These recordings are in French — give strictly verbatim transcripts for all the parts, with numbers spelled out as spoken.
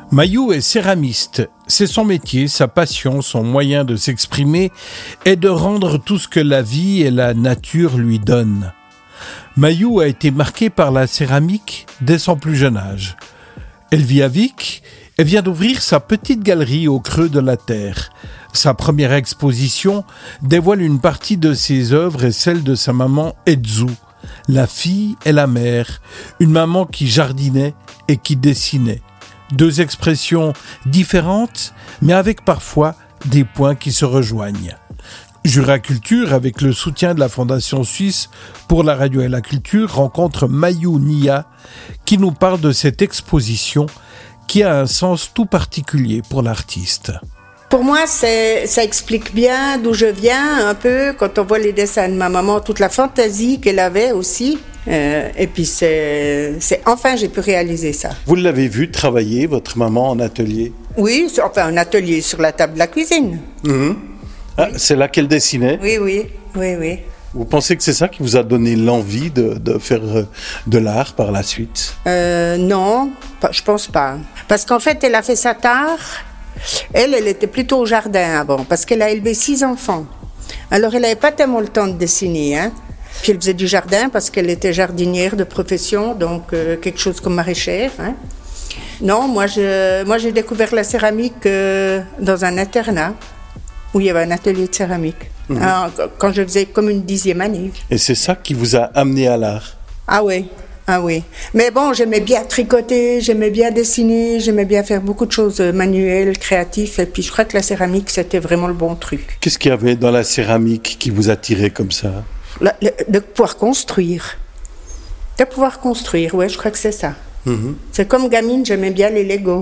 Mayou est céramiste. C'est son métier, sa passion, son moyen de s'exprimer est de rendre tout ce que la vie et la nature lui donnent. Mayou a été marquée par la céramique dès son plus jeune âge. Elle vit à Vic et vient d'ouvrir sa petite galerie au creux de la terre. Sa première exposition dévoile une partie de ses œuvres et celle de sa maman Edzou, la fille et la mère, une maman qui jardinait et qui dessinait. Deux expressions différentes, mais avec parfois des points qui se rejoignent. Jura Culture, avec le soutien de la Fondation Suisse pour la radio et la culture, rencontre Mayou Nia, qui nous parle de cette exposition qui a un sens tout particulier pour l'artiste. Pour moi, c'est, ça explique bien d'où je viens, un peu, quand on voit les dessins de ma maman, toute la fantaisie qu'elle avait aussi. Euh, et puis, c'est, c'est enfin, j'ai pu réaliser ça. Vous l'avez vu travailler, votre maman, en atelier? Oui, enfin, un atelier sur la table de la cuisine. Mmh. Ah, oui. C'est là qu'elle dessinait? Oui, oui, oui, oui. Vous pensez que c'est ça qui vous a donné l'envie de, de faire de l'art par la suite? euh, Non, je pense pas. Parce qu'en fait, elle a fait ça tard. Elle, elle était plutôt au jardin avant, parce qu'elle a élevé six enfants. Alors, elle n'avait pas tellement le temps de dessiner, hein. Puis elle faisait du jardin parce qu'elle était jardinière de profession, donc euh, quelque chose comme maraîchère, hein. Non, moi, je, moi j'ai découvert la céramique euh, dans un internat où il y avait un atelier de céramique. Mmh. Alors, quand je faisais comme une dixième année. Et c'est ça qui vous a amené à l'art? Ah oui. Ah oui, mais bon, j'aimais bien tricoter, j'aimais bien dessiner, j'aimais bien faire beaucoup de choses manuelles, créatives, et puis je crois que la céramique, c'était vraiment le bon truc. Qu'est-ce qu'il y avait dans la céramique qui vous attirait comme ça? la, le, De pouvoir construire. De pouvoir construire, oui, je crois que c'est ça. Mm-hmm. C'est comme gamine, j'aimais bien les Legos.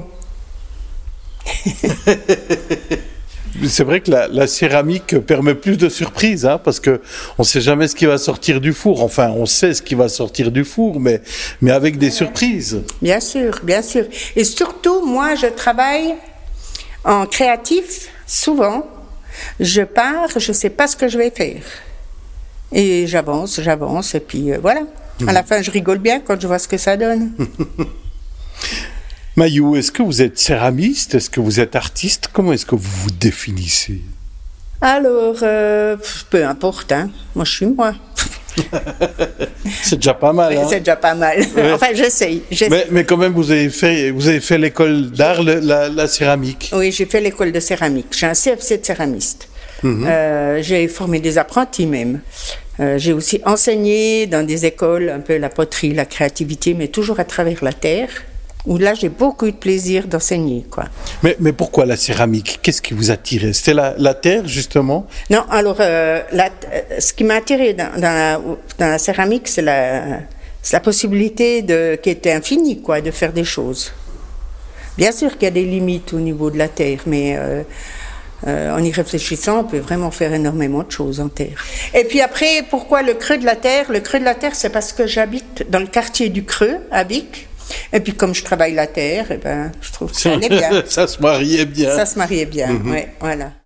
C'est vrai que la, la céramique permet plus de surprises, hein, parce que on sait jamais ce qui va sortir du four. Enfin, on sait ce qui va sortir du four, mais, mais avec des surprises. Bien sûr, bien sûr. Et surtout, moi, je travaille en créatif, souvent. Je pars, je sais pas ce que je vais faire. Et j'avance, j'avance, et puis euh, voilà. Mmh. À la fin, je rigole bien quand je vois ce que ça donne. Mayou, est-ce que vous êtes céramiste? Est-ce que vous êtes artiste? Comment est-ce que vous vous définissez? Alors, euh, peu importe, hein. Moi, je suis moi. C'est déjà pas mal, hein? C'est déjà pas mal. Ouais. Enfin, j'essaye. j'essaye. Mais, mais quand même, vous avez fait, vous avez fait l'école d'art, le, la, la céramique. Oui, j'ai fait l'école de céramique. J'ai un C F C de céramiste. Mmh. Euh, j'ai formé des apprentis même. Euh, j'ai aussi enseigné dans des écoles un peu la poterie, la créativité, mais toujours à travers la terre. Où là, j'ai beaucoup eu de plaisir d'enseigner, quoi. Mais, mais pourquoi la céramique? Qu'est-ce qui vous attirait? C'était la, la terre, justement? Non, alors, euh, la, ce qui m'a attiré dans, dans, la, dans la céramique, c'est la, c'est la possibilité de, qui était infinie, quoi, de faire des choses. Bien sûr qu'il y a des limites au niveau de la terre, mais euh, euh, en y réfléchissant, on peut vraiment faire énormément de choses en terre. Et puis après, pourquoi le creux de la terre? Le creux de la terre, c'est parce que j'habite dans le quartier du Creux, à Vic. Et puis comme je travaille la terre, eh ben, je trouve que ça allait bien. Ça se mariait bien. Ça se mariait bien, mmh. Oui, voilà.